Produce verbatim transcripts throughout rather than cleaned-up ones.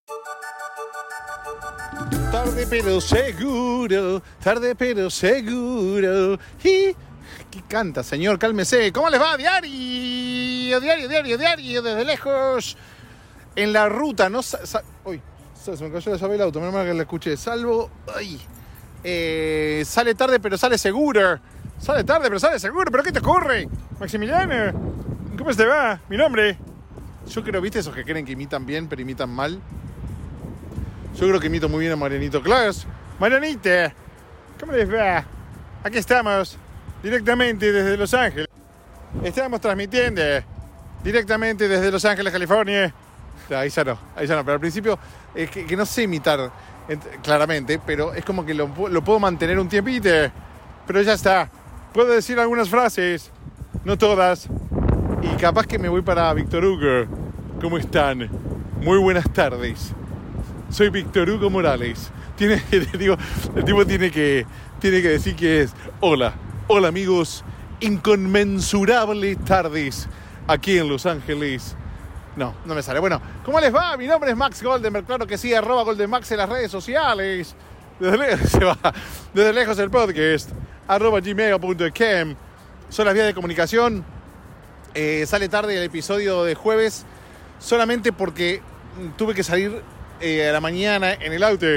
Tarde pero seguro, tarde pero seguro. Y... ¿Qué canta, señor? Cálmese. ¿Cómo les va? Diario, diario, diario, diario, desde lejos. En la ruta, no... Sa- sa- Uy, se me cayó la llave del auto, menos mal que la escuché. Salvo... Ay. Eh, sale tarde pero sale seguro. Sale tarde pero sale seguro. ¿Pero qué te ocurre? Maximiliano, ¿cómo te va? Mi nombre. Yo creo, ¿viste esos que creen que imitan bien pero imitan mal? Yo creo que imito muy bien a Marianito Claus. Marianita, ¿cómo les va? Aquí estamos, directamente desde Los Ángeles. Estamos transmitiendo directamente desde Los Ángeles, California. Ahí ya no, ahí ya no. Pero al principio, es que, que no sé imitar claramente, pero es como que lo, lo puedo mantener un tiempito. Pero ya está. Puedo decir algunas frases, no todas. Y capaz que me voy para Víctor Hugo. ¿Cómo están? Muy buenas tardes. Soy Víctor Hugo Morales. Tiene, digo, el tipo tiene que, tiene que decir que es hola, hola amigos, inconmensurables tardes aquí en Los Ángeles. No, no me sale. Bueno, ¿cómo les va? Mi nombre es Max Goldenberg, claro que sí, arroba Goldenmax en las redes sociales. Desde lejos se va, desde lejos el podcast, arroba gmail punto com. Son las vías de comunicación. Eh, sale tarde el episodio de jueves solamente porque tuve que salir eh, a la mañana en el auto.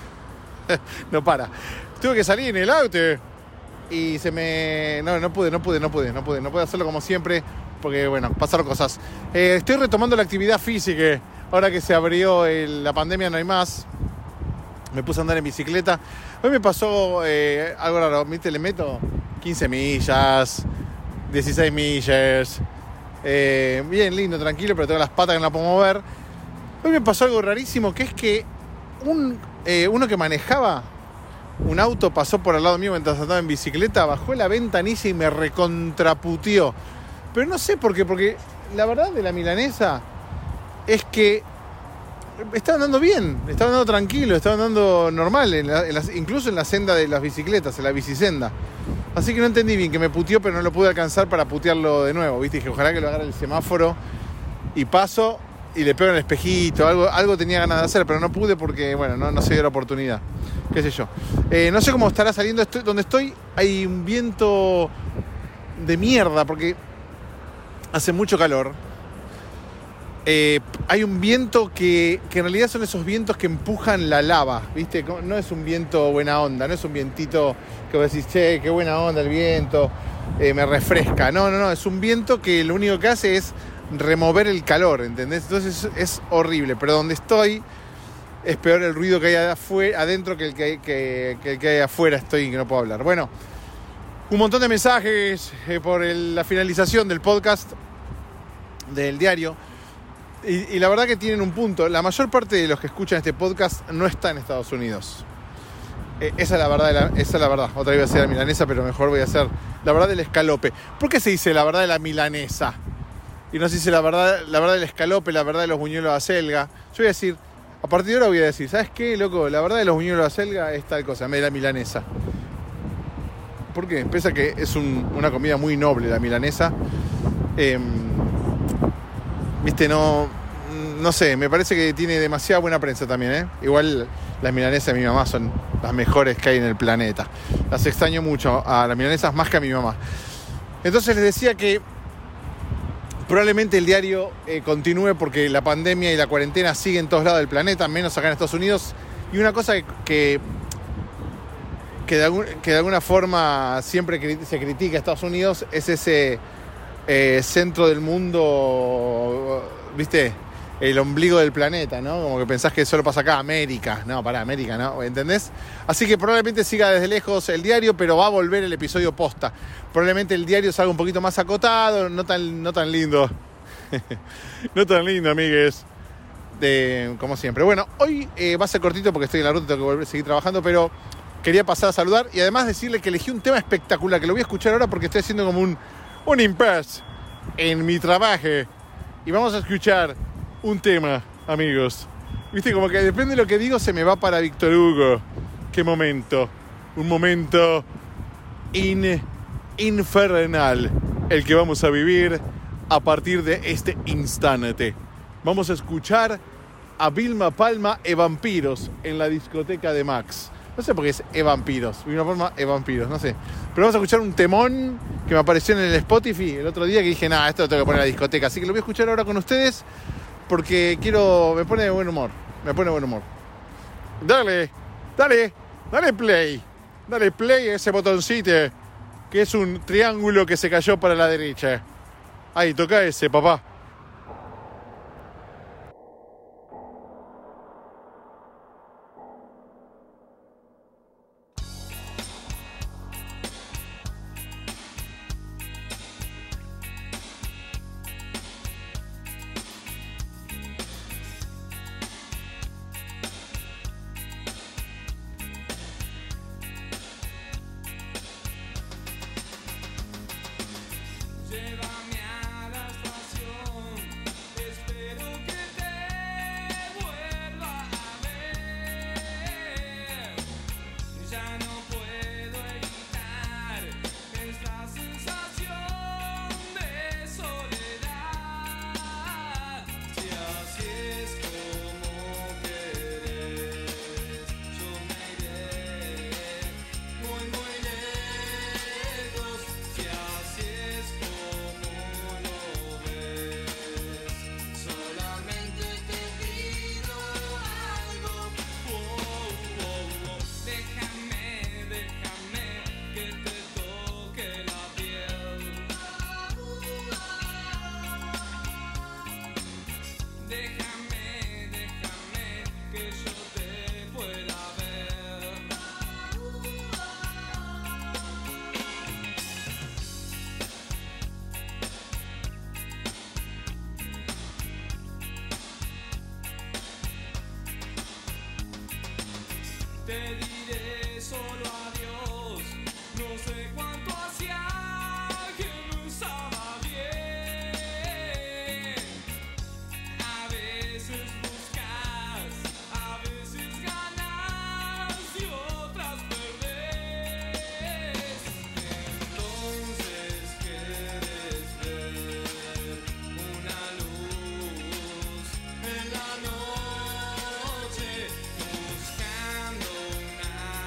No para. Tuve que salir en el auto y se me... No, no pude, no pude, no pude, no pude, no pude hacerlo como siempre porque, bueno, pasaron cosas. Eh, estoy retomando la actividad física. Ahora que se abrió el, la pandemia no hay más. Me puse a andar en bicicleta. Hoy me pasó eh, algo raro. ¿Viste? Le meto quince millas, dieciséis millas. Eh, bien lindo, tranquilo, pero tengo las patas que no las puedo mover. Hoy me pasó algo rarísimo, que es que un, eh, uno que manejaba un auto pasó por al lado mío mientras andaba en bicicleta, bajó la ventanilla y me recontraputió. Pero no sé por qué, porque la verdad de la milanesa es que estaba andando bien, estaba andando tranquilo, estaba andando normal, en la, en la, incluso en la senda de las bicicletas, en la bicisenda. Así que no entendí bien, que me puteó, pero no lo pude alcanzar para putearlo de nuevo, ¿viste? Dije, ojalá que lo agarre el semáforo y paso y le pego en el espejito, algo, algo tenía ganas de hacer, pero no pude porque, bueno, no, no se dio la oportunidad, qué sé yo. Eh, no sé cómo estará saliendo, estoy, donde estoy hay un viento de mierda, porque hace mucho calor. Eh, hay un viento que, que en realidad son esos vientos que empujan la lava, ¿viste? No es un viento buena onda, no es un vientito que vos decís, che, qué buena onda el viento, eh, me refresca. No, no, no, es un viento que lo único que hace es remover el calor, ¿entendés? Entonces es, es horrible, pero donde estoy es peor el ruido que hay afuera, adentro que el que, que, que el que hay afuera estoy y que no puedo hablar. Bueno, un montón de mensajes eh, por el, la finalización del podcast, del diario. Y, y la verdad que tienen un punto. La mayor parte de los que escuchan este podcast no está en Estados Unidos. Eh, esa es la verdad, de la, esa es la verdad. Otra vez voy a hacer la milanesa, pero mejor voy a hacer la verdad del escalope. ¿Por qué se dice la verdad de la milanesa? Y no se dice la verdad, la verdad del escalope, la verdad de los buñuelos de acelga. Yo voy a decir, a partir de ahora voy a decir, ¿sabes qué, loco? La verdad de los buñuelos de acelga es tal cosa, en vez de la milanesa. ¿Por qué? Pese a que es un, una comida muy noble la milanesa. Eh, Viste, no, no sé, me parece que tiene demasiada buena prensa también, ¿eh? Igual las milanesas de mi mamá son las mejores que hay en el planeta. Las extraño mucho a las milanesas más que a mi mamá. Entonces les decía que probablemente el diario eh, continúe porque la pandemia y la cuarentena siguen en todos lados del planeta, menos acá en Estados Unidos. Y una cosa que, que, que, de, algún, que de alguna forma siempre se critica a Estados Unidos es ese... Eh, centro del mundo, ¿viste? El ombligo del planeta, ¿no? Como que pensás que solo pasa acá, América. No, pará, América, ¿no? ¿Entendés? Así que probablemente siga desde lejos el diario, pero va a volver el episodio posta. Probablemente el diario salga un poquito más acotado, no tan, no tan lindo. No tan lindo, amigues. De, como siempre. Bueno, hoy eh, va a ser cortito porque estoy en la ruta, tengo que volver a seguir trabajando, pero quería pasar a saludar y además decirle que elegí un tema espectacular, que lo voy a escuchar ahora porque estoy haciendo como un un impasse en mi trabajo y vamos a escuchar un tema, amigos. Viste, como que depende de lo que digo se me va para Víctor Hugo. Qué momento, un momento in, infernal el que vamos a vivir a partir de este instante. Vamos a escuchar a Vilma Palma e Vampiros en la discoteca de Max. No sé por qué es E Vampiros, Vilma Palma e Vampiros, no sé. Pero vamos a escuchar un temón que me apareció en el Spotify el otro día que dije, nada, esto lo tengo que poner en la discoteca. Así que lo voy a escuchar ahora con ustedes porque quiero, me pone de buen humor, me pone de buen humor. Dale, dale, dale play, dale play a ese botoncito que es un triángulo que se cayó para la derecha. Ahí, toca ese, papá. Llévame a la estación, espero que te vuelva a ver. Ya no puedo evitar esta sensación de soledad. Si así es como querés, yo me iré muy muy lejos. Si así es como lo ves, solamente te pido algo. Oh, oh, oh. Déjame, déjame que te toque la piel. Déjame, déjame que yo te pueda ver. Te diré solo adiós, no sé cuánto hacía que no estaba bien. A veces buscas, a veces ganas y otras perdés. Entonces quieres ver una luz en la noche, buscando una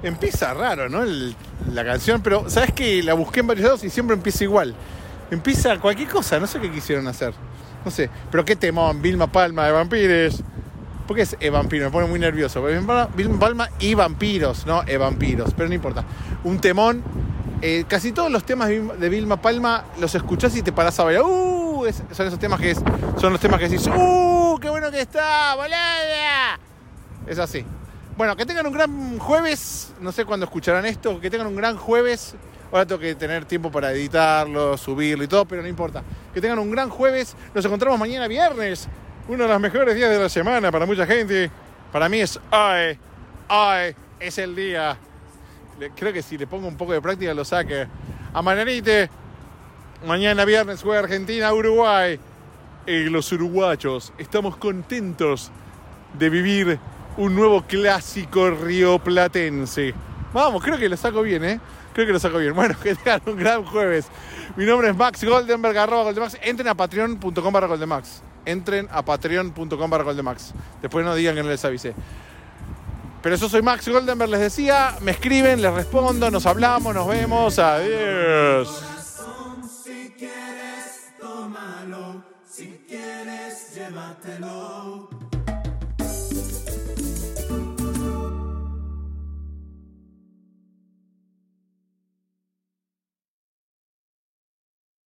Empieza raro, ¿no? El- la canción, pero ¿sabes qué? La busqué en varios lados y siempre empieza igual. Empieza cualquier cosa, no sé qué quisieron hacer. No sé, pero qué temón, Vilma Palma de Vampires. ¿Por qué es E Vampiro? Me pone muy nervioso. Vilma Palma y Vampiros, no E Vampiros, pero no importa. Un temón. Eh, casi todos los temas de Vilma Palma los escuchás y te parás a bailar. ¡Uh! Es- son esos temas que es, son los temas que decís, ¡uh! ¡Qué bueno que está! ¡Bolada! Es así. Bueno, que tengan un gran jueves. No sé cuándo escucharán esto. Que tengan un gran jueves. Ahora tengo que tener tiempo para editarlo, subirlo y todo, pero no importa. Que tengan un gran jueves. Nos encontramos mañana viernes. Uno de los mejores días de la semana para mucha gente. Para mí es hoy. Hoy es el día. Le- Creo que si le pongo un poco de práctica lo saque. A Mananite. Mañana viernes juega Argentina, Uruguay. Y los uruguayos estamos contentos de vivir un nuevo clásico rioplatense. Vamos, creo que lo saco bien, ¿eh? Creo que lo saco bien. Bueno, que tengan un gran jueves. Mi nombre es Max Goldenberg, arroba Goldemax. Entren a patreon punto com barra Goldemax. Entren a patreon punto com barra Goldemax. Después no digan que no les avisé. Pero yo soy Max Goldenberg, les decía. Me escriben, les respondo, nos hablamos, nos vemos. Adiós. Corazón, si quieres, tómalo. Si quieres, llévatelo.